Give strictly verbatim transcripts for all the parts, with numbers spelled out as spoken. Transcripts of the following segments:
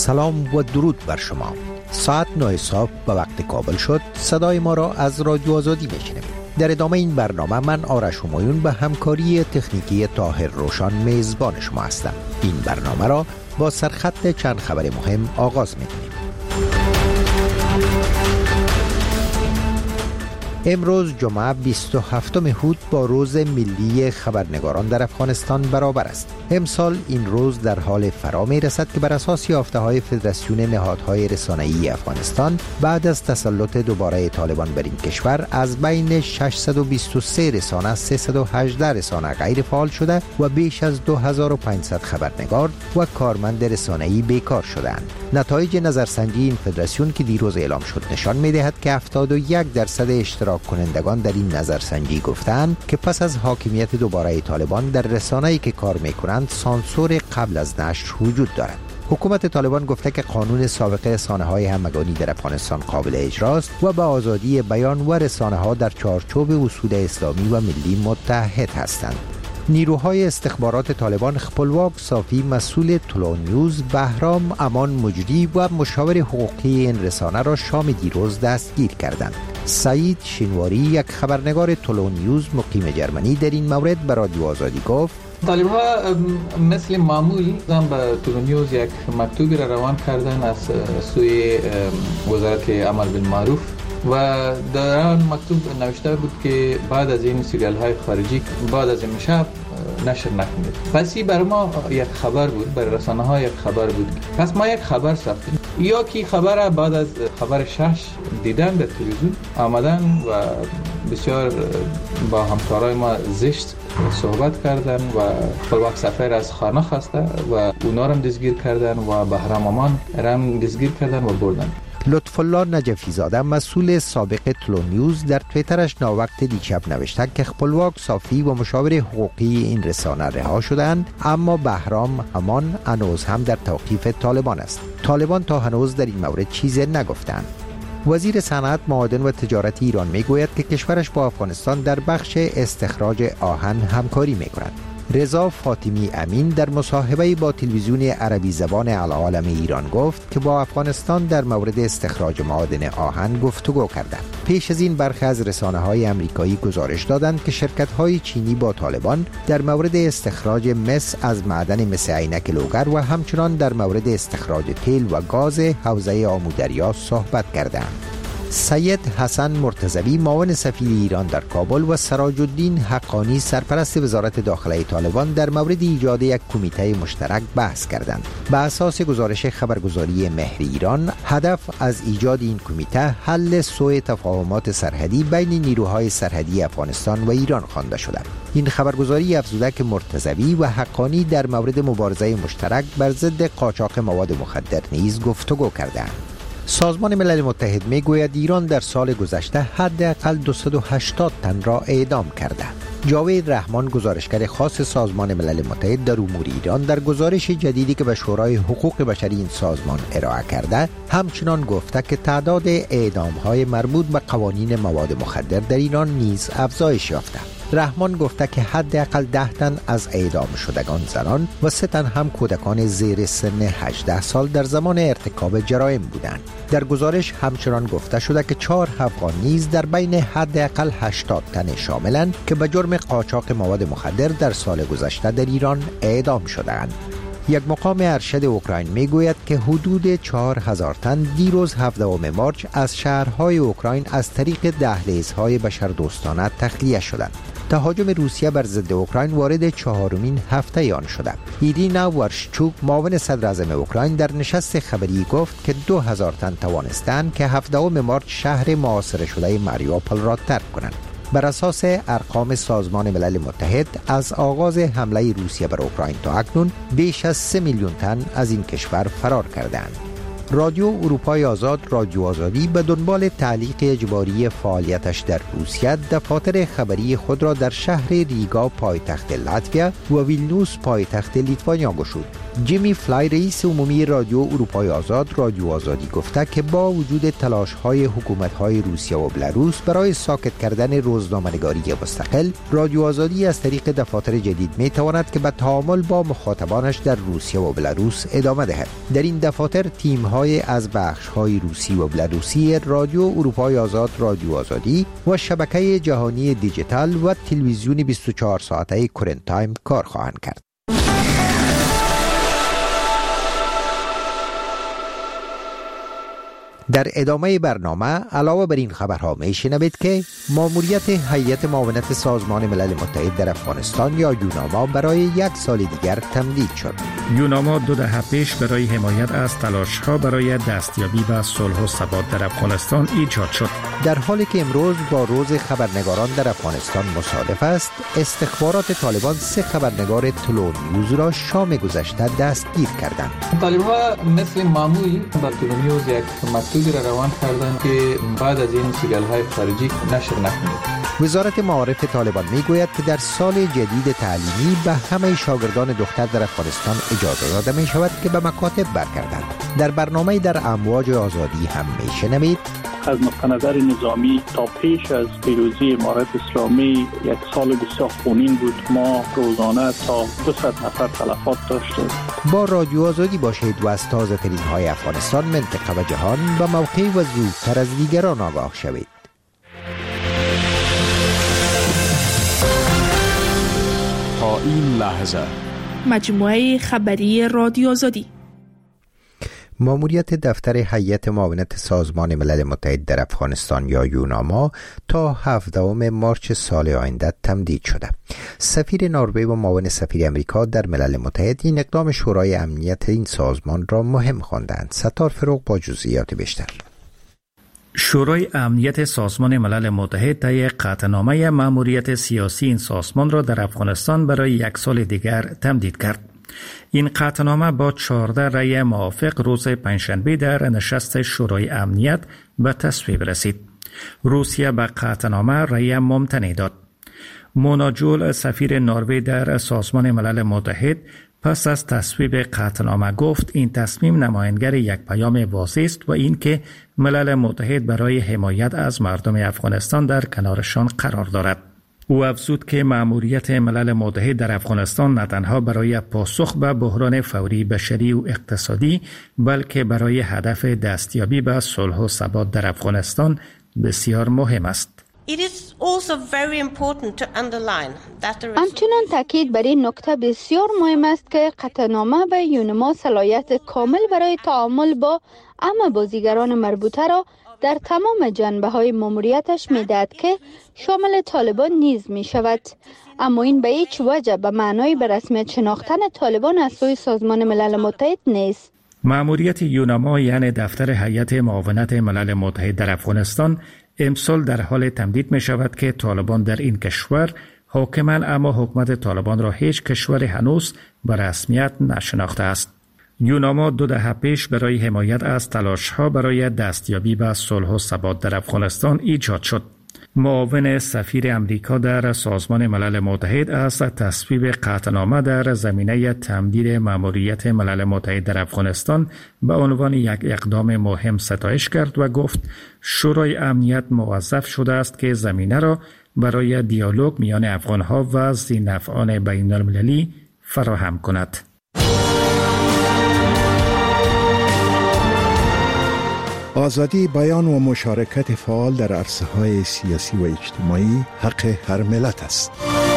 سلام و درود بر شما. ساعت نه صبح به وقت کابل شد. صدای ما را از رادیو آزادی میشنوید. در ادامه این برنامه من آرش همایون به همکاری تکنیکی طاهر روشان میزبان شما هستم. این برنامه را با سرخط چند خبر مهم آغاز می‌کنیم. امروز جمعه بیست و هفتم هود با روز ملی خبرنگاران در افغانستان برابر است. امسال این روز در حال فرا می رسد که بر اساس یافته‌های فدراسیون نهادهای رسانه‌ای افغانستان بعد از تسلط دوباره طالبان بر این کشور از بین ششصد و بیست و سه رسانه سیصد و هجده رسانه غیر فعال شده و بیش از دو هزار و پانصد خبرنگار و کارمند رسانه‌ای بیکار شدند. نتایج نظرسنجی این فدراسیون که دیروز اعلام شد نشان می‌دهد که هفتاد و یک درصد اشتراک کنندگان در این نظرسنجی گفتند که پس از حاکمیت دوباره طالبان در رسانه‌ای که کار می‌کنند سانسور قبل از نشر وجود دارد. حکومت طالبان گفته که قانون سابق رسانه‌های همگانی در افغانستان قابل اجراست و به آزادی بیان و رسانه‌ها در چارچوب اصول اسلامی و ملی متحد هستند. نیروهای استخبارات طالبان خپلواک صافی مسئول طلوع نیوز، بهرام امان مجری و مشاور حقوقی این رسانه را شام دیروز دستگیر کردند. سعید شینواری یک خبرنگار طلوع نیوز مقیم جرمنی در این مورد به رادیو آزادی گفت طالب ها مثل معمول هم به طلوع نیوز یک مکتوبی را روان کردن از سوی وزارت امر بالمعروف و در آن مکتوب نوشته بود که بعد از این سریال های خارجی بعد از این شب نشر نکنید. پس این برای ما یک خبر بود، برای رسانه ها یک خبر بود. پس ما یک خبر ساختیم. یا کی خبر بعد از خبر شش دیدن در تلویزیون آمدن و بسیار با همکارای ما زشت صحبت کردن و خپلواک سفر از خانه خواسته و اونا را دستگیر کردن و بهرام امان را دستگیر کردن و بردن. لطف الله نجفی زاده مسئول سابق طلوع نیوز در توییترش ناوقت دیشب نوشته که خپلواک صافی و مشاور حقوقی این رسانه رها شدند، اما بهرام امان هنوز هم در توقیف طالبان است. طالبان تا هنوز در این مورد چیزی نگفتند. وزیر صنعت، معادن و تجارت ایران میگوید که کشورش با افغانستان در بخش استخراج آهن همکاری میکند. رضا فاطمی امین در مصاحبه با تلویزیون عربی زبان العالم ایران گفت که با افغانستان در مورد استخراج معادن آهن گفتگو کردند. پیش از این برخی از رسانه‌های آمریکایی گزارش دادند که شرکت‌های چینی با طالبان در مورد استخراج مس از معدن مس عینک لوگر و همچنان در مورد استخراج تیل و گاز حوزه آمودریا صحبت کردند. سید حسن مرتضوی معاون سفیر ایران در کابل و سراج الدین حقانی سرپرست وزارت داخله طالبان در مورد ایجاد یک کمیته مشترک بحث کردند. به اساس گزارش خبرگزاری مهر ایران، هدف از ایجاد این کمیته حل سوء تفاهمات سرحدی بین نیروهای سرحدی افغانستان و ایران خوانده شده. این خبرگزاری افزوده که مرتضوی و حقانی در مورد مبارزه مشترک بر ضد قاچاق مواد مخدر نیز گفتگو کردند. سازمان ملل متحد میگوید ایران در سال گذشته حداقل دویست و هشتاد تن را اعدام کرده. جاوید رحمان، گزارشگر خاص سازمان ملل متحد در امور ایران، در گزارش جدیدی که به شورای حقوق بشری این سازمان ارائه کرده همچنان گفته که تعداد اعدام‌های مربوط به قوانین مواد مخدر در ایران نیز افزایش یافته. رحمان گفته که حداقل ده تن از اعدام شدگان زنان و سه تن هم کودکان زیر سن هجده سال در زمان ارتکاب جرایم بودند. در گزارش همچنان گفته شده که چهار افغان نیز در بین حداقل هشتاد تن شاملند که به جرم قاچاق مواد مخدر در سال گذشته در ایران اعدام شدند. یک مقام ارشد اوکراین میگوید که حدود چهار هزار تن دیروز هفدهم مارس از شهرهای اوکراین از طریق دهلیزهای بشردوستانه تخلیه شدند. تهاجم روسیه بر ضد اوکراین وارد چهارمین هفته آن شده. ایرینا ورشچوک، معاون صدر اعظم اوکراین، در نشست خبری گفت که دو هزار تن توانستند که هفدهم مارس شهر محاصره شده ماریوپول را ترک کنند. بر اساس ارقام سازمان ملل متحد از آغاز حمله روسیه بر اوکراین تا اکنون بیش از سه میلیون تن از این کشور فرار کردند. رادیو اروپای آزاد رادیو آزادی به دنبال تعلیق اجباری فعالیتش در روسیه دفاتر خبری خود را در شهر ریگا پایتخت لاتویا و ویلنیوس پایتخت لیتوانیا گشود. جیمی فلای رئیس عمومی رادیو اروپای آزاد رادیو آزادی گفته که با وجود تلاش‌های حکومت‌های روسیه و بلاروس برای ساکت کردن روزنامه‌نگاری مستقل، رادیو آزادی از طریق دفاتر جدید می‌تواند که به تعامل با مخاطبانش در روسیه و بلاروس ادامه دهد. در این دفاتر تیم‌های از بخش‌های روسی و بلاروسی رادیو اروپای آزاد رادیو آزادی و شبکه جهانی دیجیتال و تلویزیون بیست و چهار ساعته کرنت تایم کار خواهند کرد. در ادامه برنامه علاوه بر این خبرها میشنوید که ماموریت هیئت معاونت سازمان ملل متحد در افغانستان یا یوناما برای یک سال دیگر تمدید شد. یوناما دو دهه پیش برای حمایت از تلاش‌ها برای دستیابی به صلح و ثبات در افغانستان ایجاد شد. در حالی که امروز با روز خبرنگاران در افغانستان مصادف است، استخبارات طالبان سه خبرنگار تلو نیوز را شام گذشته دستگیر کردند. طالبان مثل معمول با تلو نیوز یک مکتوب را روان کردند که بعد از این سیگنال‌های خارجی نشر نکنید. وزارت معارف طالبان میگوید که در سال جدید تعلیمی به همه شاگردان دختر در افغانستان اجازه داده می شود که به مکاتب برگردند. در برنامه در امواج آزادی هم میشنوید از نقطه نظر نظامی تا پیش از پیروزی امارت اسلامی یک سال بسیار خونین بود. ما روزانه تا دویست نفر تلفات داشتیم. با رادیو آزادی باشید و از تازه ترین های افغانستان، منطقه و جهان به موقع و زودتر از دیگران آگاه شوید. تا این لحظه مجموعه خبری رادیو آزادی. ماموریت دفتر هیئت معاونت سازمان ملل متحد در افغانستان یا یوناما تا هفدهم مارس سال آینده تمدید شده. سفیر نروژ و معاون سفیر امریکا در ملل متحد این اقدام شورای امنیت این سازمان را مهم خواندند. ستار فروغ با جزئیات بیشتر. شورای امنیت سازمان ملل متحد طی قطعنامه ماموریت سیاسی این سازمان را در افغانستان برای یک سال دیگر تمدید کرد. این قطعنامه با چهارده رأی موافق روز پنجشنبه در نشست شورای امنیت به تصویب رسید. روسیه به قطعنامه رأی ممتنع داد. مونا جول سفیر نروژ در سازمان ملل متحد پس از تصویب قطعنامه گفت این تصمیم نمایانگر یک پیام واضح است و این که ملل متحد برای حمایت از مردم افغانستان در کنارشان قرار دارد. او افزود که مأموریت ملل متحد در افغانستان نه تنها برای پاسخ به بحران فوری بشری و اقتصادی بلکه برای هدف دستیابی به صلح و ثبات در افغانستان بسیار مهم است. همچنان تاکید بر این نکته بسیار مهم است که قطعنامه به یوناما صلاحیت کامل برای تعامل با همه بازیگران مربوطه را در تمام جنبه‌های ماموریتش می‌دهد که شامل طالبان نیز می‌شود. اما این به هیچ وجه به معنای به رسمیت شناختن طالبان از سوی سازمان ملل متحد نیست. مأموریت یوناما یعنی دفتر هیئت معاونت ملل متحد در افغانستان امسال در حال تمدید می شود که طالبان در این کشور حاکمند، اما حکومت طالبان را هیچ کشور هنوز به رسمیت نشناخته است. یوناما دو دهه پیش برای حمایت از تلاش‌ها برای دستیابی به صلح و ثبات در افغانستان ایجاد شد. معاون سفیر امریکا در سازمان ملل متحد از تصویب قطعنامه در زمینه تمدید مأموریت ملل متحد در افغانستان به عنوان یک اقدام مهم ستایش کرد و گفت شورای امنیت موظف شده است که زمینه را برای دیالوگ میان افغان‌ها و ذی‌نفعان بین‌المللی فراهم کند. آزادی بیان و مشارکت فعال در عرصه‌های سیاسی و اجتماعی حق هر ملت است.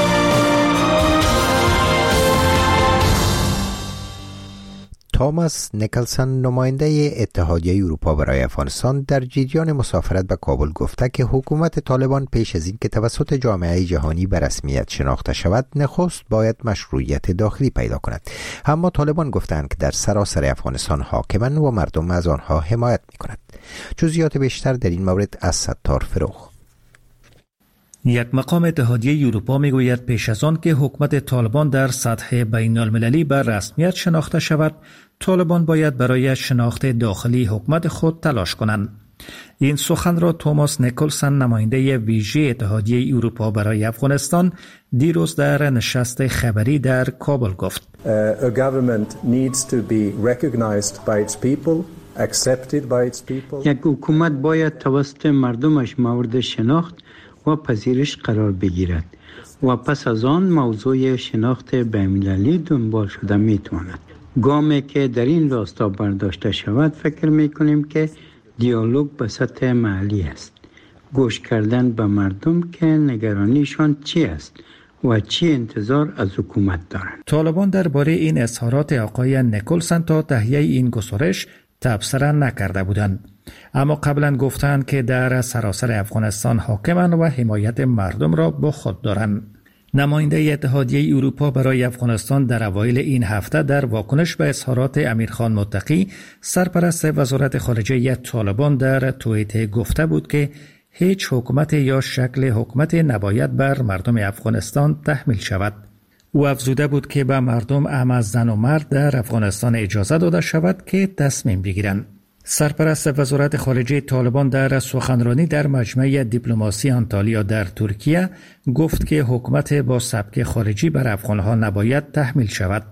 توماس نیکلسن نماینده اتحادیه اروپا برای افغانستان در جریان مسافرت به کابل گفته که حکومت طالبان پیش از این که توسط جامعه جهانی به رسمیت شناخته شود نخست باید مشروعیت داخلی پیدا کند. اما طالبان گفتند که در سراسر افغانستان حاکمند و مردم از آنها حمایت می‌کنند. جزئیات بیشتر در این مورد از ستار فروغ. یک مقام اتحادیه اروپا میگوید پیش از آن که حکومت طالبان در سطح بین المللی به رسمیت شناخته شود، طالبان باید برای شناخت داخلی حکومت خود تلاش کنند. این سخن را توماس نیکلسن، نماینده ویژه اتحادیه اروپا برای افغانستان، دیروز در نشست خبری در کابل گفت. A government needs to be recognized by its people, accepted by its people. یک حکومت باید توسط مردمش مورد شناخت و پذیرش قرار بگیرد و پس از آن موضوع شناخت بین‌المللی دنبال شده میتواند. گامی که در این راستا برداشته شود فکر میکنیم که دیالوگ به سطح محلی است. گوش کردن به مردم که نگرانیشان چی است و چی انتظار از حکومت دارند. طالبان درباره این اظهارات آقای نیکلسن تا تهیه این گزارش تبصره نکرده بودند، اما قبلا گفتند که در سراسر افغانستان حاکمند و حمایت مردم را با خود دارند. نماینده اتحادیه اروپا برای افغانستان در اوایل این هفته در واکنش به اظهارات امیرخان متقی، سرپرست وزارت خارجه طالبان، در توییت گفته بود که هیچ حکومت یا شکل حکومت نباید بر مردم افغانستان تحمیل شود. او افزوده بود که به مردم اعم از زن و مرد در افغانستان اجازه داده شود که تصمیم بگیرند. سرپرست وزارت خارجه طالبان در سخنرانی در مجمع دیپلماسی آنتالیا در ترکیه گفت که حکومت با سبک خارجی بر افغانها نباید تحمیل شود.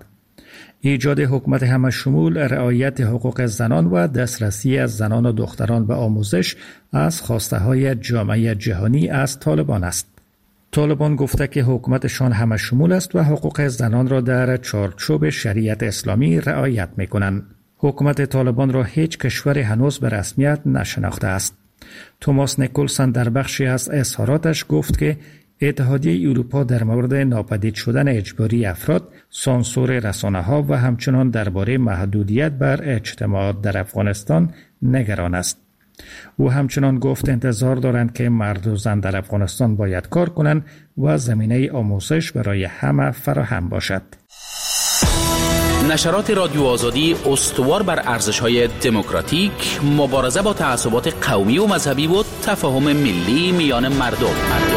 ایجاد حکومت همه‌شمول، رعایت حقوق زنان و دسترسی از زنان و دختران به آموزش از خواسته‌های جامعه جهانی از طالبان است. طالبان گفته که حکومتشان همه‌شمول است و حقوق زنان را در چارچوب شریعت اسلامی رعایت می‌کنند. حکومت طالبان را هیچ کشور هنوز به رسمیت نشناخته است. توماس نیکلسن در بخشی از اظهاراتش گفت که اتحادیه اروپا در مورد ناپدید شدن اجباری افراد، سانسور رسانه‌ها و همچنان درباره محدودیت بر اجتماعات در افغانستان نگران است. او همچنان گفت انتظار دارند که مرد و زن در افغانستان باید کار کنند و زمینه آموزش برای همه فراهم باشد. نشرات رادیو آزادی استوار بر ارزش‌های دموکراتیک، مبارزه با تعصبات قومی و مذهبی و تفاهم ملی میان مردم.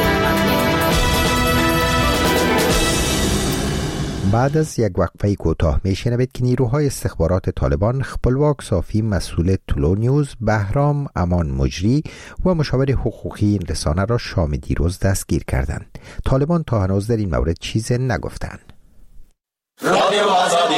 بعد از یک وقفه کوتاه میشنوید که نیروهای استخبارات طالبان خپلواک صافی مسئول تلو نیوز بهرام امان مجری و مشاور حقوقی این رسانه را شام دیروز دستگیر کردند. طالبان تا هنوز در این مورد چیزی نگفتند. رادیو آزادی.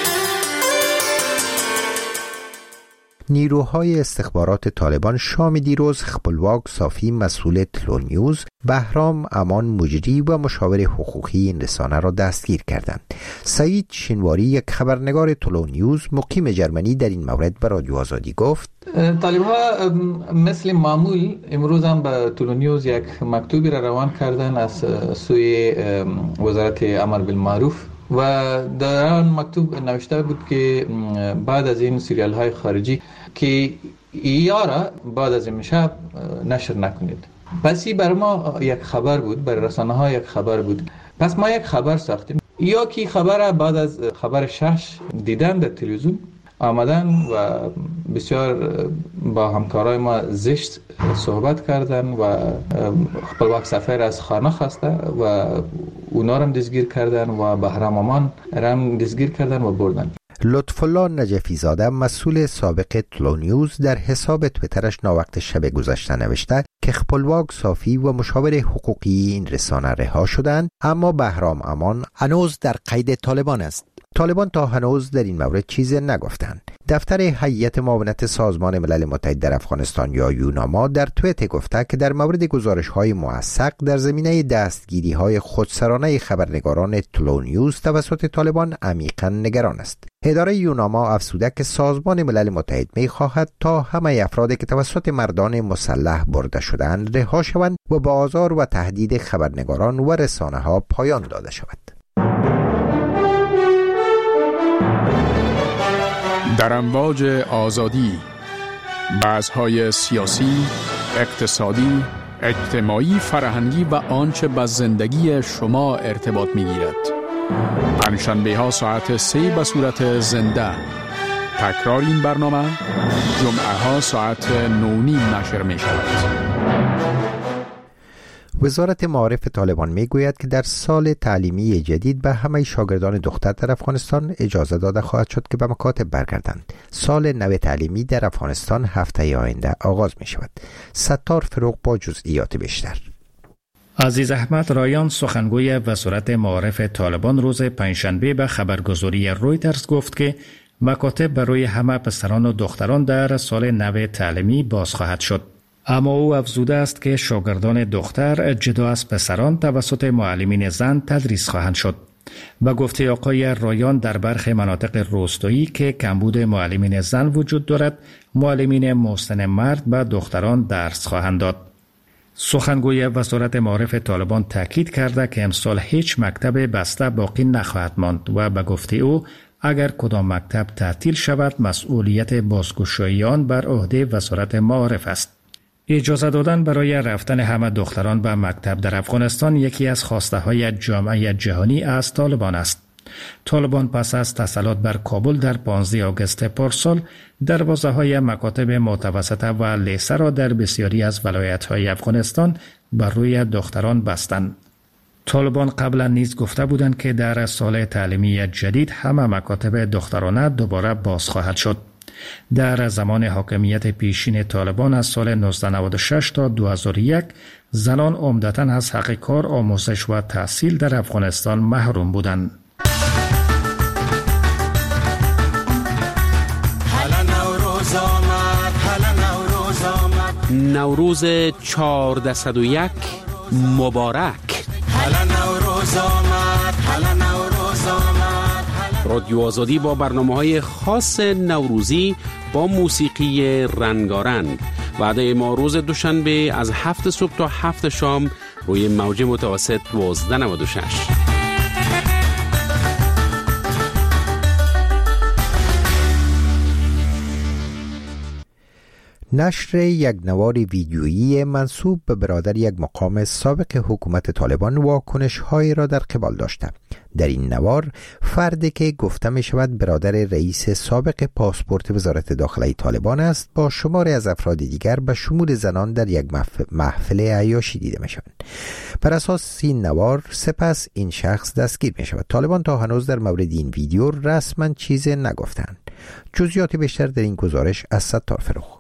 نیروهای استخبارات طالبان شام دیروز خپلواک صافی مسئول تلو نیوز بهرام امان مجری و مشاور حقوقی این رسانه را دستگیر کردند. سعید شینواری، یک خبرنگار تلو نیوز مقیم جرمنی، در این مورد به رادیو آزادی گفت طالب‌ها مثل معمول امروز هم به تلو نیوز یک مکتوبی را روان کردن از سوی وزارت امر بالمعروف و در آن مکتوب نوشته بود که بعد از این سریال های خارجی که یارا بعد از این شب نشر نکنید. پس این بر ما یک خبر بود، بر رسانه ها یک خبر بود. پس ما یک خبر ساختیم. یا کی خبر بعد از خبر شش دیدن در تلویزیون آمدن و بسیار با همکارای ما زشت صحبت کردن و خپلواک سفر از خانه خواسته و اونا رو دستگیر کردن و بهرام امان رو دستگیر کردن و بردن. لطفالله نجفی زاده، مسئول سابق تلو نیوز، در حساب تویترش ناوقت شب گذشته نوشته که خپلواک صافی و مشاور حقوقی این رسانه رها شدند، اما بهرام امان هنوز در قید طالبان است. طالبان تا هنوز در این مورد چیزی نگفتند. دفتر هیئت معاونت سازمان ملل متحد در افغانستان یا یوناما در توییت گفته که در مورد گزارش‌های موثق در زمینه دستگیری‌های خودسرانه خبرنگاران تلو نیوز توسط طالبان عمیقاً نگران است. اداره یوناما افزوده که سازمان ملل متحد می‌خواهد تا همه افرادی که توسط مردان مسلح برده شدند رها شوند و با آزار و تهدید خبرنگاران و رسانه‌ها پایان داده شود. در امواج آزادی، بحث‌های سیاسی، اقتصادی، اجتماعی، فرهنگی و آنچه به زندگی شما ارتباط می‌گیرد. پنجشنبه‌ها ساعت سه به صورت زنده. تکرار این برنامه جمعه‌ها ساعت نه و نیم نشر می‌شود. وزارت معارف طالبان میگوید که در سال تعلیمی جدید به همه شاگردان دختر در افغانستان اجازه داده خواهد شد که به مکاتب برگردند. سال نو تعلیمی در افغانستان هفته آینده آغاز می شود. ستار فروغ با جزئیات بیشتر. عزیز احمد رایان سخنگوی وزارت معارف طالبان روز پنجشنبه به خبرگزاری رویترز گفت که مکاتب برای همه پسران و دختران در سال نو تعلیمی باز خواهد شد. اما او افزوده است که شاگردان دختر جدا از پسران توسط معلمین زن تدریس خواهند شد. به گفته آقای رایان در برخی مناطق روستایی که کمبود معلمین زن وجود دارد، معلمین مسن مرد به دختران درس خواهند داد. سخنگوی وزارت معارف طالبان تاکید کرده که امسال هیچ مکتب بسته باقی نخواهد ماند و به گفته او اگر کدام مکتب تعطیل شود مسئولیت بازگشایی آن بر عهده وزارت معارف است. اجازه دادن برای رفتن همه دختران به مکتب در افغانستان یکی از خواسته های جامعه جهانی از طالبان است. طالبان پس از تسلط بر کابل در پانزده آگوست پارسال دروازه های مکاتب متوسطه و لیسه را در بسیاری از ولایت های افغانستان بر روی دختران بستند. طالبان قبلا نیز گفته بودند که در سال تعلیمی جدید همه مکاتب دخترانه دوباره باز خواهد شد. در زمان حاکمیت پیشین طالبان از سال نوزده نود و شش تا دو هزار و یک زنان عمدتاً از حق کار، آموزش و تحصیل در افغانستان محروم بودند. نوروز چهارصد و یک مبارک. رادیو آزادی با برنامه‌های خاص نوروزی با موسیقی رنگارنگ. وعده ما روز دوشنبه از هفت صبح تا هفت شام روی موج متوسط دوازده نود و شش. نشر یک نوار ویدیویی منسوب به برادر یک مقام سابق حکومت طالبان واکنش‌هایی را در قبال داشته. در این نوار فردی که گفته می شود برادر رئیس سابق پاسپورت وزارت داخله طالبان است با شماری از افراد دیگر به شمول زنان در یک محفل عیاشی دیده می شوند. بر اساس این نوار سپس این شخص دستگیر می شود. طالبان تا هنوز در مورد این ویدیو رسما چیزی نگفتند. جزئیات بیشتر در این گزارش از ستار فروغ.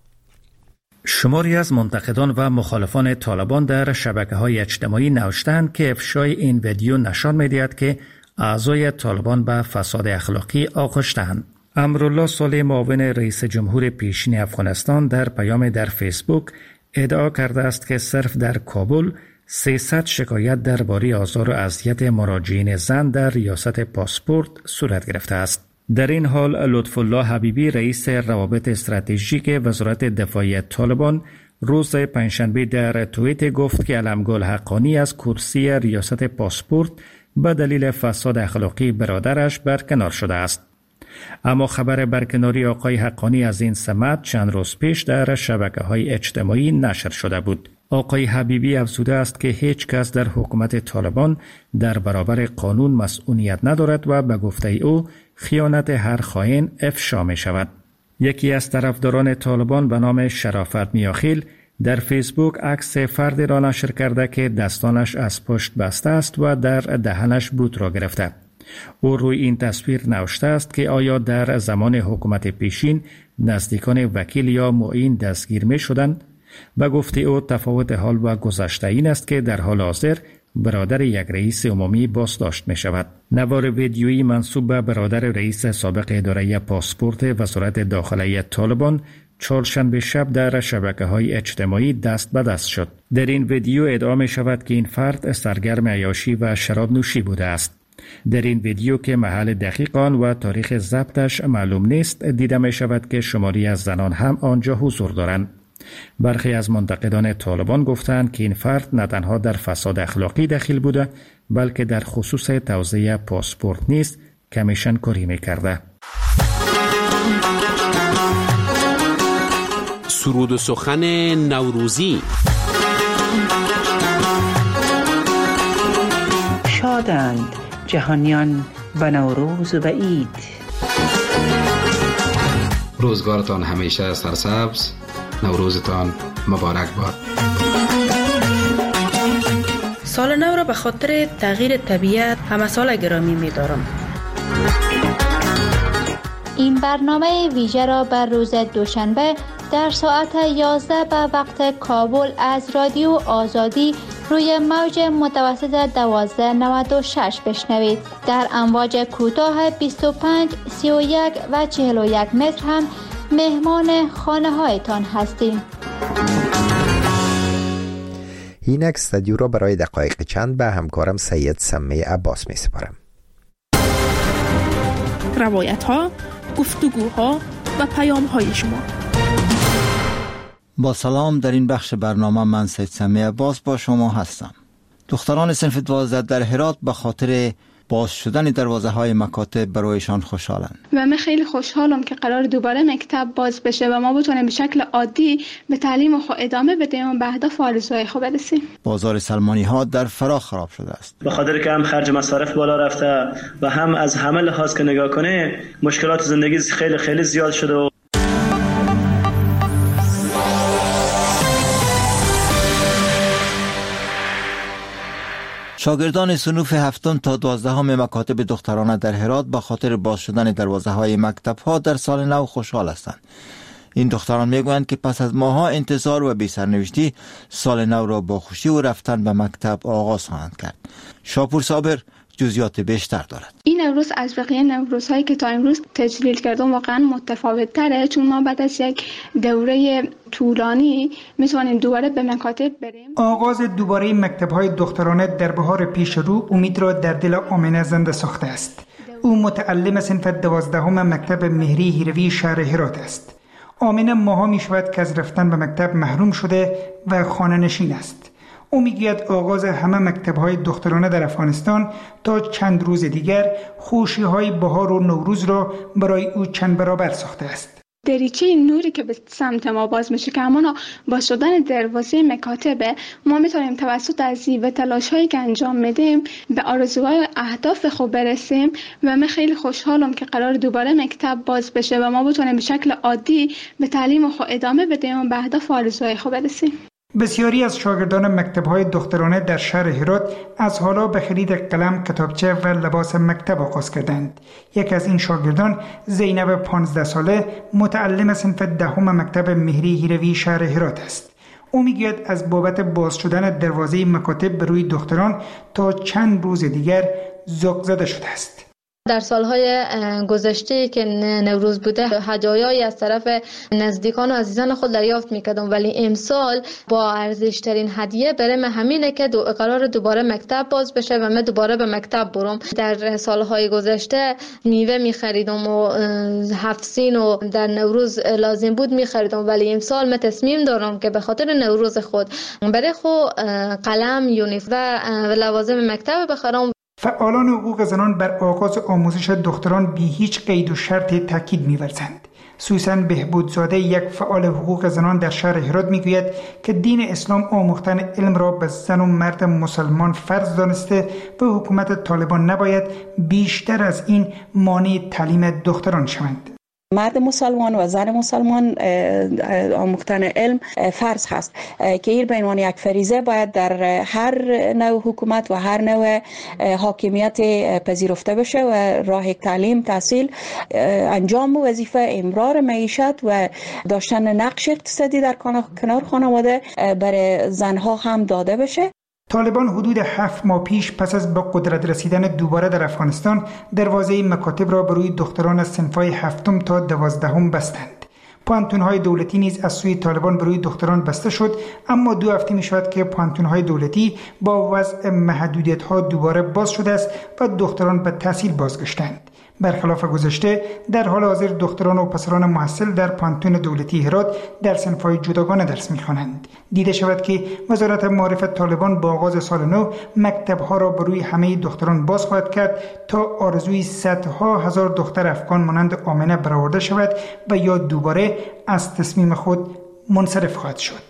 شماری از منتقدان و مخالفان طالبان در شبکه‌های اجتماعی نوشتند که افشای این ویدیو نشان می‌دهد که اعضای طالبان به فساد اخلاقی آغشته‌اند. امرالله صالح معاون رئیس جمهور پیشین افغانستان در پیام در فیسبوک ادعا کرده است که صرف در کابل سیصد شکایت درباره آزار و اذیت مراجعین زن در ریاست پاسپورت صورت گرفته است. در این حال لطف الله حبیبی رئیس روابط استراتژیک وزارت دفاع طالبان روز پنجشنبه در توییت گفت که علمگل حقانی از کرسی ریاست پاسپورت به دلیل فساد اخلاقی برادرش برکنار شده است. اما خبر برکناری آقای حقانی از این سمت چند روز پیش در شبکه‌های اجتماعی نشر شده بود. آقای حبیبی افزوده است که هیچ کس در حکومت طالبان در برابر قانون مسئولیت ندارد و به گفته او خیانت هر خائن افشا می شود. یکی از طرفداران طالبان به نام شرافت میاخیل در فیسبوک عکس فردی را نشر کرده که دستانش از پشت بسته است و در دهنش بوت را گرفته. او روی این تصویر نوشته است که آیا در زمان حکومت پیشین نزدیکان وکیل یا معین دستگیر می شدند؟ و گفته او تفاوت حال و گذشته این است که در حال حاضر برادر یک رئیس عمومی بازداشت می شود. نوار ویدیویی منسوب به برادر رئیس سابق اداره پاسپورت وزارت داخله طالبان چهارشنبه شب در شبکه‌های اجتماعی دست به دست شد. در این ویدیو ادعا می شود که این فرد سرگرم عیاشی و شراب نوشی بوده است. در این ویدیو که محل دقیق آن و تاریخ ضبطش معلوم نیست دیده می شود که شماری از زنان هم آنجا حضور دارند. برخی از منتقدان طالبان گفتند که این فرد نه تنها در فساد اخلاقی دخیل بوده بلکه در خصوص توزیع پاسپورت نیز کمیشن کاری می‌کرده. سرود و سخن نوروزی. شادند جهانیان به نوروز و عید. روزگارتان همیشه سرسبز، نوروزتان مبارک باد. سال نو را به خاطر تغییر طبیعت همه سال گرامی می دارم. این برنامه ویژه را بر روز دوشنبه در ساعت یازده به وقت کابل از رادیو آزادی روی موج متوسط دوازده نود و شش بشنوید. در امواج کوتاه بیست و پنج، سی و یک و چهل و یک متر هم مهمان خانه هایتان هستیم. این استودیو را برای دقایق چند به همکارم سید سمه عباس می سپارم. روایت ها، گفتگوها و پیام های شما. با سلام، در این بخش برنامه من سید سمه عباس با شما هستم. دختران صنف دوازده در هرات به خاطر باز شدن دروازه های مکاتب برایشان خوشحالند. و من خیلی خوشحالم که قرار دوباره مکتب باز بشه و ما بتونیم به شکل عادی به تعلیم خود ادامه بدیم و به اهداف و آرزوهای خود برسیم. بازار سلمانی ها در فرا خراب شده است. به خاطر که هم خرج مصارف بالا رفته و هم از همه لحاظ که نگاه کنه مشکلات زندگی خیلی خیلی زیاد شده و شاگردان صنوف هفتم تا دوازدهم مکاتب دخترانه در هرات با خاطر باز شدن دروازه های مکتب ها در سال نو خوشحال هستند. این دختران میگویند که پس از ماها انتظار و بی سرنوشتی سال نو را با خوشی و رفتن به مکتب آغاز خواهند کرد. شاپور صابر جزئیات بیشتر دارد. این نوروز از بقیه نوروزهایی که تا امروز تجلیل کردم واقعا متفاوت تره، چون ما بعد از یک دوره طولانی میتونیم دوباره به مکاتب بریم. آغاز دوباره مکتب‌های دخترانه در بهار پیش رو امید را در دل آمنه زنده ساخته است. او متعلم صنف دوازدهم مکتب مهری هیروی شهر هرات است. آمنه ماها می شود که از رفتن به مکتب محروم شده و خانه نشین است. او میگوید آغاز همه مکتب‌های دخترانه در افغانستان تا چند روز دیگر خوشی‌های بهار و نوروز را برای او چند برابر ساخته است. دریچه نوری که به سمت ما باز میشه که همانا با شدن دروازه مکاتبه ما میتونیم توسط عزیز و تلاش‌هایی که انجام میدیم به آرزوهای و اهداف خود برسیم و من خیلی خوشحالم که قرار دوباره مکتب باز بشه و ما بتونیم به شکل عادی به تعلیم خود ادامه بدیم و به اهداف و آرزوهای خود برسیم. بسیاری از شاگردان مکتب‌های دخترانه در شهر هرات از حالا به خرید قلم، کتابچه و لباس مکتب آغاز کردند. یک از این شاگردان زینب پانزده ساله متعلم صنف دهم مکتب مهری هیروی شهر هرات است. او میگوید از بابت باز شدن دروازه مکاتب به روی دختران تا چند روز دیگر ذوق زده شده است. در سالهای گذشته که نوروز بوده هدایایی از طرف نزدیکان و عزیزان خود دریافت میکردم، ولی امسال با ارزش ترین هدیه برای من همینه که دو قرار دوباره مکتب باز بشه و من دوباره به مکتب برم. در سالهای گذشته میوه میخریدم و هفت سین و در نوروز لازم بود میخریدم، ولی امسال من تصمیم دارم که به خاطر نوروز خود برای خود قلم، یونیفرم و لوازم مکتب بخرم. فعالان حقوق زنان بر آغاز آموزش دختران بی هیچ قید و شرط تاکید می‌ورزند. سوسن بهبودزاده، یک فعال حقوق زنان در شهر هرات، میگوید که دین اسلام آموختن علم را به زن و مرد مسلمان فرض دانسته و حکومت طالبان نباید بیشتر از این مانع تعلیم دختران شوند. مرد مسلمان و زن مسلمان آموختن علم فرض هست که این به عنوان یک فریضه باید در هر نوع حکومت و هر نوع حاکمیت پذیرفته بشه و راه تعلیم، تحصیل، انجام وظیفه، امرار معیشت و داشتن نقش اقتصادی در کنار خانواده برای زنها هم داده بشه. طالبان حدود هفت ماه پیش پس از به قدرت رسیدن دوباره در افغانستان دروازه مکاتب را بروی دختران از صنف‌های هفتم تا دوازدهم بستند. پانتون‌های دولتی نیز از سوی طالبان بروی دختران بسته شد، اما دو هفته می شود که پانتون‌های دولتی با وضع محدودیت‌ها دوباره باز شده است و دختران به تحصیل بازگشتند. برخلاف گذشته در حال حاضر دختران و پسران محصل در پانتون دولتی هرات در صنف‌های جداگانه درس می‌خوانند. دیده شود که وزارت معارف طالبان با آغاز سال نو مکتب‌ها را بروی همه دختران باز خواهد کرد تا آرزوی صدها هزار دختر افغان مانند آمنه برآورده شود و یا دوباره از تصمیم خود منصرف خواهد شد.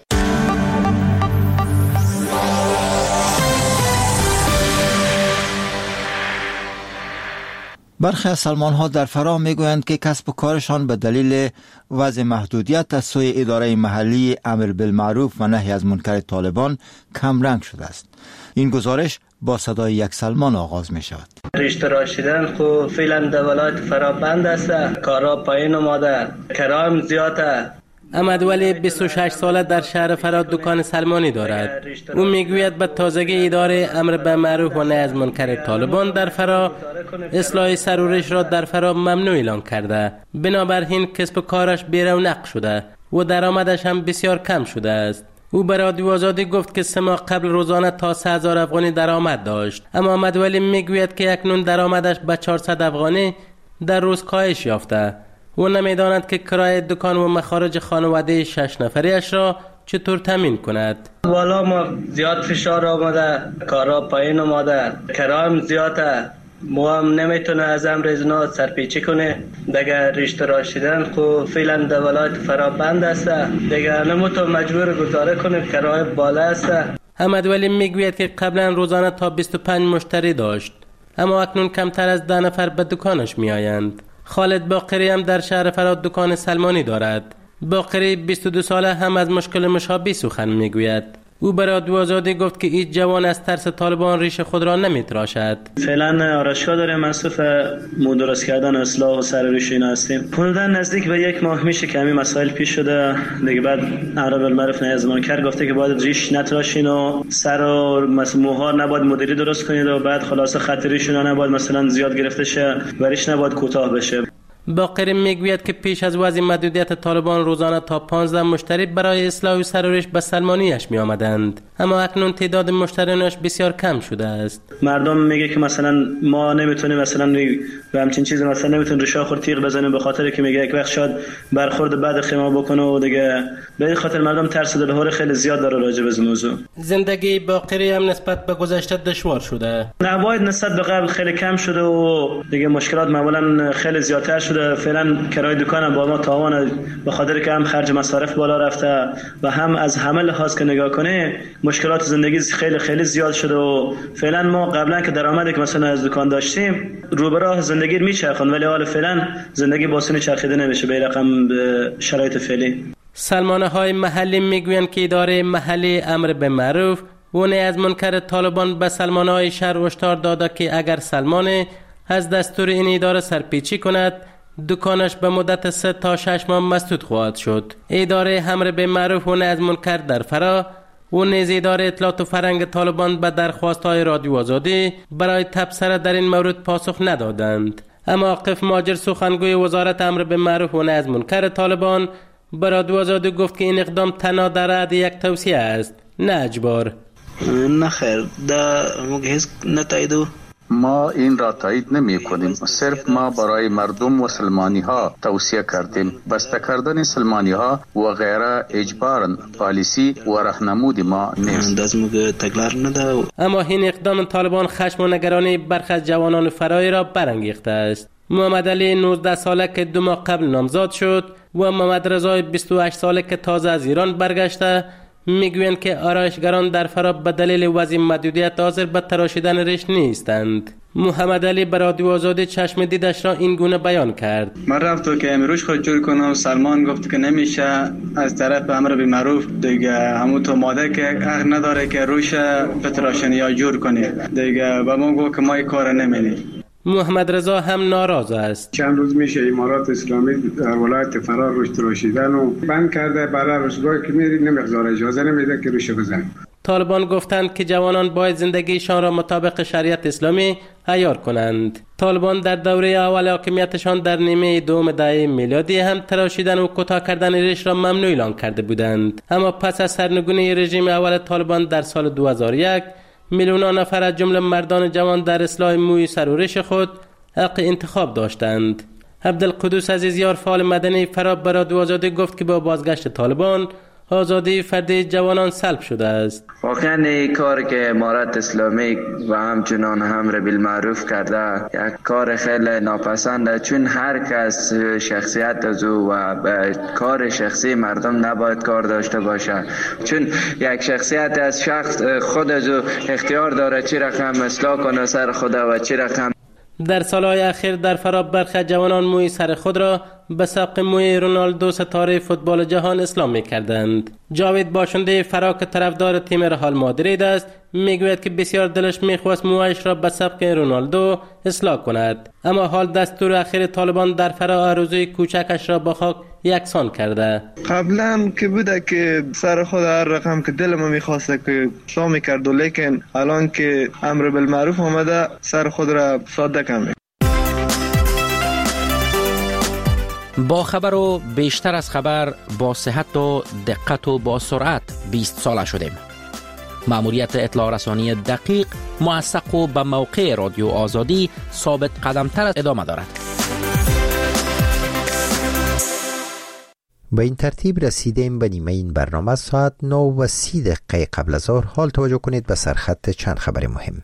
برخی از سلمان ها در فرا می گویند که کسب و کارشان به دلیل وضع محدودیت از سوی اداره محلی امر بالمعروف و نهی از منکر طالبان کم رنگ شده است. این گزارش با صدای یک سلمان آغاز می شود. رشته راشدن خو فعلا در ولایت فرا بند است، کارا پایین اومده، کرایه زیاده. احمد ولی بیست و شش ساله در شهر فرا دکان سلمانی دارد. او میگوید به تازگی اداره امر به معروف و نهی از منکر طالبان در فرا اصلاح سرورش را در فرا ممنوع اعلان کرده. بنابراین کسب و کارش بی‌رونق شده و درآمدش هم بسیار کم شده است. او به رادیو آزادی گفت که سه ماه قبل روزانه تا سه هزار افغانی درآمد داشت، اما احمد ولی میگوید که اکنون درآمدش به چهارصد افغانی در روز کاهش یافته. او نمیداند که کرایه دکان و مخارج خانواده شش نفریش را چطور تامین کند. والا ما زیاد فشار آمده، کارا پایین اومده، کرایه زیاده، ما هم نمیتونه از امر ازنا سرپیچی کنه. دیگه رشته راشدن خو فعلا در ولایت فرا بند است، دیگه نمیتونه مجبور گزاره کنه، کرایه بالا است. احمد ولی میگوید که قبلا روزانه تا بیست و پنج مشتری داشت، اما اکنون کمتر از ده نفر به دکانش میآیند. خالد باقری هم در شهر فرا دکان سلمانی دارد. باقری بیست و دو ساله هم از مشکل مشابه سخن میگوید. او به رادیو آزادی گفت که این جوان از ترس طالبان ریش خود را نمیتراشد. فعلا آرایشگاه داریم، مصروف درست کردن اصلاح و سرورش اینا هستیم. حدودا نزدیک به یک ماه میشه که همین مسائل پیش شده. دیگه بعد امر بالمعروف نهی از منکر گفته که باید ریش نتراشین و سر و موها نباید مدیری درست کنید و بعد خلاص خط ریشون نباید مثلا زیاد گرفته شه و ریش نباید کوتاه بشه. باقری میگوید که پیش از وضع محدودیت طالبان روزانه تا پانزده مشتری برای اصلاح و سرورش به سلمانیش می آمدند، اما اکنون تعداد مشتریانش بسیار کم شده است. مردم میگه که مثلا ما نمیتونیم مثلا به همچین چیز مثلا نمیتونیم رشا خور تیغ بزنیم، به خاطر که میگه یک وقت شاید برخورد بعد خیمه بکنه و دیگه به این خاطر مردم ترس دلهور خیلی زیاد داره راجع به موضوع. زندگی باقری هم نسبت به گذشته دشوار شده. عواید نسبت به قبل خیلی کم شده و دیگه مشکلات معمولا خیلی زیادتر شده. فعلا کرایه دکان با ما تاوان، به خاطر که هم خرج مصارف بالا رفته و هم از همه لحاظ که نگاه کنه مشکلات زندگی خیلی خیلی زیاد شده و فعلا ما قبلا که درآمدی که مثلا از دکان داشتیم رو به راه زندگی میچرخوند، ولی حالا فعلا زندگی باسون چرخیده نمیشه به رقم شرایط فعلی. سلمانه های محلی میگویند که اداره محلی امر به معروف و نهی از منکر طالبان به سلمانه های شهر هشدار داده که اگر سلمانه از دستور این اداره سرپیچی کند دکانش به مدت سه تا شش ماه مسدود خواهد شد. اداره امر به معروف و نهی از منکر در فرا و نیز اداره اطلاعات و فرهنگ طالبان به درخواست‌های رادیو آزادی برای تبصره در این مورد پاسخ ندادند. اما عاقف ماجر سخنگوی وزارت امر به معروف و نهی از منکر طالبان به رادیو آزادی گفت که این اقدام تنها در حد یک توصیه است، نه اجبار. نه خیر، دا مگهز نتایدو ما این را تایید نمی کنیم، صرف ما برای مردم و سلمانی ها توصیه کردیم. بسته کردن سلمانی ها و غیره اجباراً پالیسی و راهنمود ما نیست. اما این اقدام طالبان خشم و نگرانی برخی از جوانان فرایی را برانگیخته است. محمد علی نوزده ساله که دو ماه قبل نامزاد شد و محمد رضا بیست و هشت ساله که تازه از ایران برگشته میگویند که آرایشگران در فرا به دلیل وضع محدودیت حاضر به تراشیدن ریش نیستند. محمد علی به رادیو آزادی چشم دیدش را این گونه بیان کرد. من رفتم که امروز خود جور کنم، سلمان گفت که نمیشه، از طرف امر به معروف دیگه همون تو ماده که حق نداره که روش بتراشن یا جور کنه دیگه، و ما گفت که ما این کار نمی‌کنیم. محمد رضا هم ناراض است. چند روز میشه امارات اسلامی در ولایت فرا روش تراشیدن و بند کرده، برای روزگاه که میری نمیگذاره، اجازه نمیده که روش بزنیم. طالبان گفتند که جوانان باید زندگیشان را مطابق شریعت اسلامی عیار کنند. طالبان در دوره اول حاکمیتشان در نیمه دوم دهه میلادی هم تراشیدن و کوتاه کردن ریش را ممنوع اعلان کرده بودند، اما پس از سرنگونی رژیم اول طالبان در سال دو هزار و یک میلیون نفر از جمله مردان جوان در اصلاح موی سر و ریش خود حق انتخاب داشتند. عبدالقدوس عزیزیار فعال مدنی فرا به رادیو آزادی گفت که با بازگشت طالبان آزادی فردی جوانان سلب شده است. واقعا این کار که امارت اسلامی و همچنان امر بالمعروف کرده یک کار خیلی ناپسنده، چون هر کس شخصیت از او و به کار شخصی مردم نباید کار داشته باشه، چون یک شخصیت از شخص خود از او اختیار داره چی رقم اصلاح کنه سر خود و چی رقم. در سالهای اخیر در فرا برخی جوانان موی سر خود را به سبق موی رونالدو ستاره فوتبال جهان اسلام می کردند. جاوید باشنده فرا که طرفدار تیم رئال مادرید است میگوید که بسیار دلش میخواست مویش را به سبق رونالدو اصلاح کند، اما حال دستور اخیر طالبان در فرا آرزوی کوچکش را با خاک یکسان کرده. قبلا که بوده که سر خود هر رقم که دلم میخواسته که اصلاح میکرد، لیکن الان که امر بالمعروف آمده سر خود را ساده کنه. با خبر و بیشتر از خبر، با صحت و دقت و با سرعت بیست ساله شدیم. مأموریت اطلاع رسانی دقیق، موثق و به موقع رادیو آزادی ثابت قدمتر ادامه دارد. به این ترتیب رسیدیم به نیمه این برنامه. ساعت نه و سی دقیقه قبل از ظهر. حال توجه کنید به سرخط چند خبر مهم.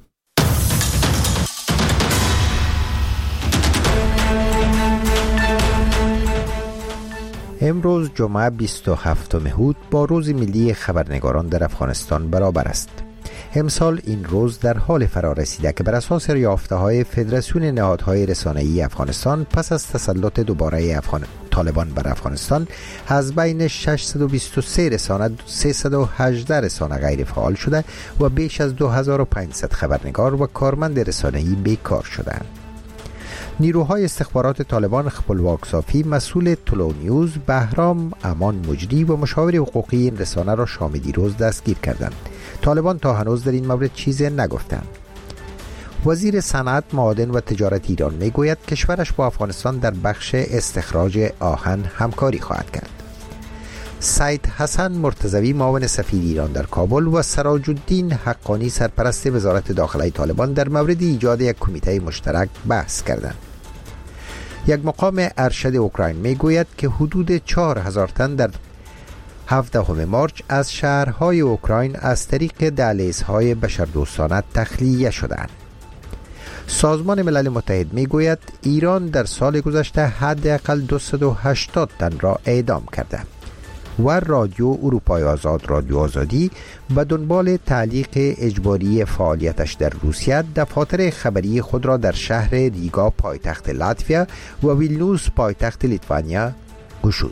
امروز جمعه بیست و هفتم هود با روز ملی خبرنگاران در افغانستان برابر است. امسال این روز در حال فرا رسیده که بر اساس یافته‌های فدراسیون نهادهای رسانه‌ای افغانستان پس از تسلط دوباره افغان طالبان بر افغانستان از بین ششصد و بیست و سه رسانه سیصد و هجده رسانه غیر فعال شده و بیش از دو هزار و پانصد خبرنگار و کارمند رسانه‌ای بیکار شدند. نیروهای استخبارات طالبان خپلواک صافی مسئول طلوع نیوز بهرام امان مجری و مشاور حقوقی این رسانه را شام دیروز دستگیر کردند. طالبان تا هنوز در این مورد چیزی نگفتند. وزیر صنعت، معادن و تجارت ایران میگوید کشورش با افغانستان در بخش استخراج آهن همکاری خواهد کرد. سید حسن مرتضوی معاون سفیر ایران در کابل و سراج الدین حقانی سرپرست وزارت داخله طالبان در مورد ایجاد یک کمیته مشترک بحث کردند. یک مقام ارشد اوکراین میگوید که حدود چهار هزار تن در هفدهم مارچ از شهرهای اوکراین از طریق دهلیزهای بشردوستانه تخلیه شدند. سازمان ملل متحد میگوید ایران در سال گذشته حداقل دویست و هشتاد تن را اعدام کرده و رادیو اروپای آزاد رادیو آزادی به دنبال تعلیق اجباری فعالیتش در روسیه دفاتر خبری خود را در شهر ریگا پایتخت لاتویا و ویلنیوس پایتخت لیتوانیا گشود.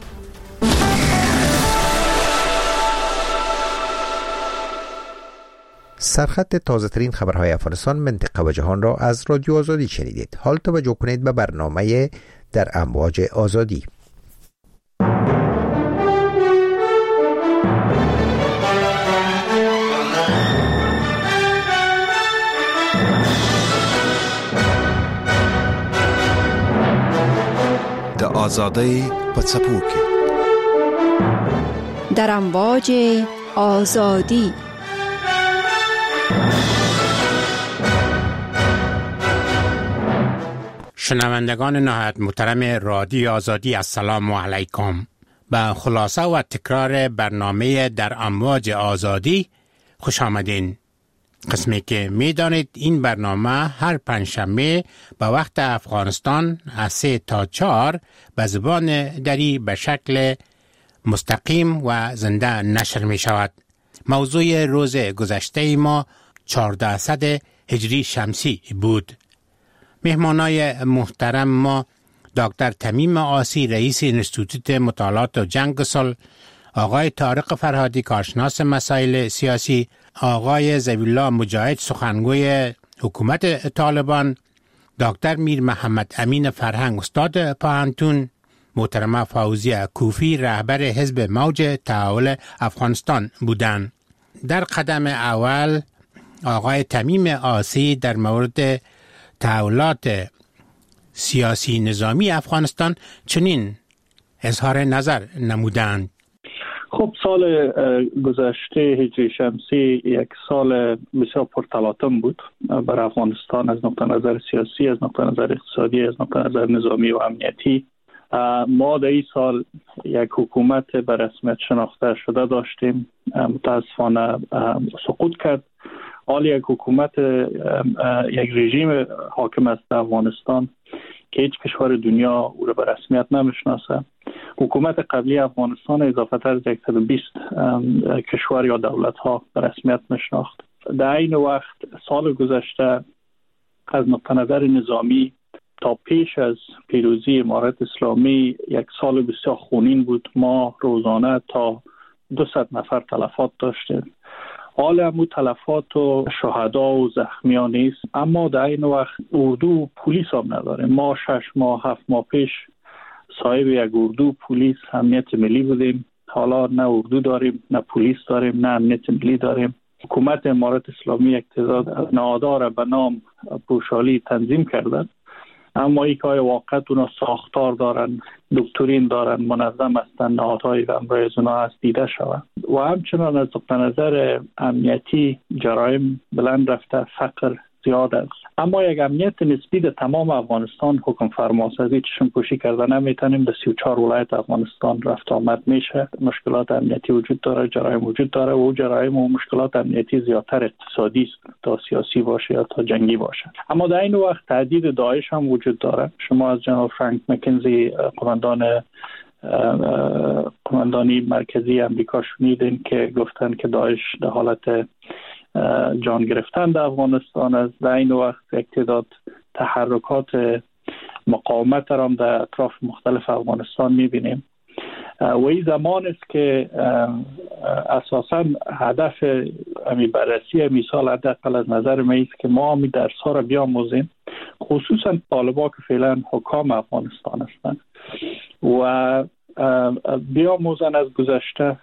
سرخط تازه ترین خبرهای افغانستان، منطقه و جهان را از رادیو آزادی شنیدید. حال توجه کنید به برنامه در امواج آزادی. د آزادۍ په څپو کې در امواج آزادی. شنوندگان نهایت محترم رادیو آزادی، السلام علیکم. به خلاصه و تکرار برنامه در امواج آزادی خوش آمدین. قسمی که می دانید این برنامه هر پنجشنبه به وقت افغانستان از سه تا چهار به زبان دری به شکل مستقیم و زنده نشر می شود. موضوع روز گذشته ما چهاردهصد هجری شمسی بود. مهمانای محترم ما دکتر تمیم آسی رئیس انستیتوت مطالعات و جنگ صلح، آقای طارق فرهادی کارشناس مسائل سیاسی، آقای ضوی‌الله مجاهد سخنگوی حکومت طالبان، دکتر میر محمد امین فرهنگ استاد پوهنتون، محترمه فوزیه کوفی رهبر حزب موج تحول افغانستان بودند. در قدم اول آقای تمیم آسی در مورد تحولات سیاسی نظامی افغانستان چنین اظهار نظر نمودند. خب سال گذشته هجری شمسی یک سال بسیار پرتلاطم بود برای افغانستان، از نقطه نظر سیاسی، از نقطه نظر اقتصادی، از نقطه نظر نظامی و امنیتی. ما در این سال یک حکومت به رسمیت شناخته شده داشتیم، متاسفانه سقوط کرد. حال یک حکومت، یک رژیم حاکم است در افغانستان که هیچ کشور دنیا او را به رسمیت نمیشناسه. حکومت قبلی افغانستان اضافه تر از صد و بیست کشور یا دولت ها به رسمیت میشناخت. در این وقت سال گذشته از نقطه نظر نظامی تا پیش از پیروزی امارت اسلامی یک سال بسیار خونین بود. ما روزانه تا دویست نفر تلفات داشتیم. حال همون تلفات و شهدا و زخمیان نیست، اما در این وقت اردو و پلیس هم نداریم. ما شش ماه هفت ماه پیش صاحب یک اردو پلیس امنیت ملی بودیم، حالا نه اردو داریم، نه پلیس داریم، نه امنیت ملی داریم. حکومت امارت اسلامی یک تعداد نهادها به نام پوشالی تنظیم کردن، اما ای که واقعا اونا ساختار دارن، دکترین دارن، منظم هستن، نهادهای امرای از اونا هست دیده شود. و همچنان از نقطه نظر امنیتی جرایم بلند رفته، فقر زیاد است. اما یک امنیت نسبی در تمام افغانستان حکم فرماست. از این چشم پوشی کردن نمیتونیم. در سی و چهار ولایت افغانستان رفت آمد میشه. مشکلات امنیتی وجود داره، جرایم وجود داره و جرایم و مشکلات امنیتی زیادتر اقتصادی است تا سیاسی باشه یا تا جنگی باشه. اما در این وقت تهدید داعش هم وجود داره. شما از جناب فرانک مکنزی قماندان قماندانی مرکزی امریکا شنیدین که گفتن که داعش در حالت جان گرفتن در افغانستان است. در این وقت یک تعداد تحرکات مقاومت را هم در اطراف مختلف افغانستان میبینیم و این زمان است که اساساً هدف امی بررسی مثال حداقل از نظر من است که ما هم درس ها را بیاموزیم، خصوصا طالبان که فعلا حکام افغانستان هستند و بیاموزن از گذشته،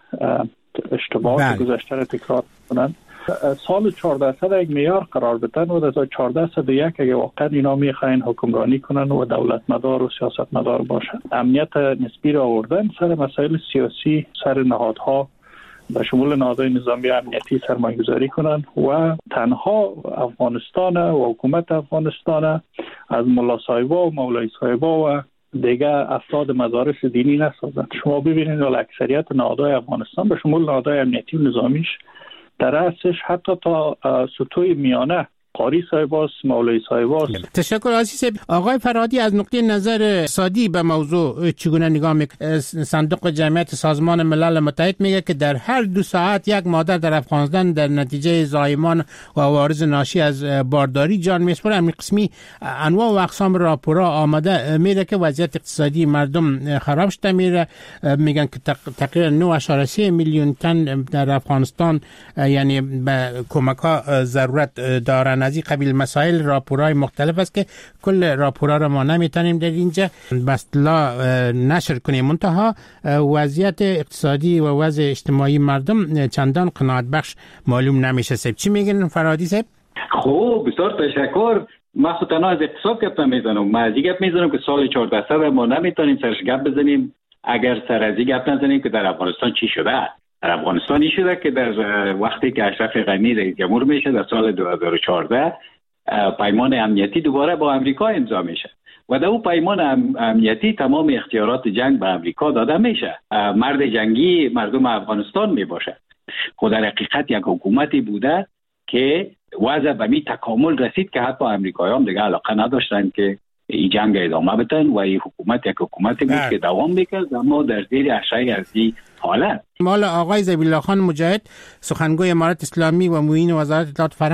اشتباهات گذشته را تکرار کنند. سال چهارده صد یک معیار قرار بدن و در چهارده صد و یک اگه واقعا اینا میخواین حکمرانی کنن و دولت مدار و سیاست مدار باشن، امنیت نسبی را آوردن سر مسائل سیاسی، سر نهادها به شمول نهادهای نظامی امنیتی سرمایه‌گذاری کنن و تنها افغانستان و حکومت افغانستان از ملا صاحبا و مولای صاحبا و دیگه افراد مدارس دینی نسازن. شما ببینید اکثریت نهادهای افغانستان به شمول نهادهای امنیتی و نظامیش در اصلش حتی تا سطوح میانه قاری صاحباست، مولای صاحباست. تشکر عزیز. آقای فرهادی از نقطه نظر اقتصادی به موضوع چگونه نگاه میکنه؟ صندوق جمعیت سازمان ملل متحد میگه که در هر دو ساعت یک مادر در افغانستان در نتیجه زایمان و عوارض ناشی از بارداری جان میسپره. همین قسمی انواع و اقسام راپورها آمده میره که وضعیت اقتصادی مردم خراب شده میره. میگن که تقریبا نه و سه میلیون تن در افغانستان یعنی به کمک ها ضرورت دارن. از این قبیل مسائل راپورهای مختلف است که کل راپورها را ما نمیتونیم در اینجا به اصطلاح نشر کنیم. منتها وضعیت اقتصادی و وضع اجتماعی مردم چندان قناعت بخش معلوم نمیشه. سب چی میگن فرهادی صاحب؟ خوب، بسیار تشکر. من خود تنها از اقتصاد گپ نمیزنم، من از این گپ میزنم که سال چهارده صد ما نمیتونیم سرش گپ بزنیم اگر سر از این گپ نزنیم که در افغانستان چی شده. در افغانستان این شده که در وقتی که اشرف غنی رئیس جمهور میشه در سال دو هزار و چهارده پیمان امنیتی دوباره با امریکا امضا میشه و در اون پیمان امنیتی تمام اختیارات جنگ به امریکا داده میشه. مرد جنگی مردم افغانستان میباشه. خود در حقیقت یک حکومتی بوده که وضع به می تکامل رسید که حتی امریکایی هم دیگه علاقه نداشتن که این جنگ ادامه بدن و این حکومت یک حکومتی بود که دوام میکرد اما در زیر اشعه از این حالت. مال آقای ذبیح الله خان مجاهد، سخنگوی امارت اسلامی و معین وزارت اطلاعات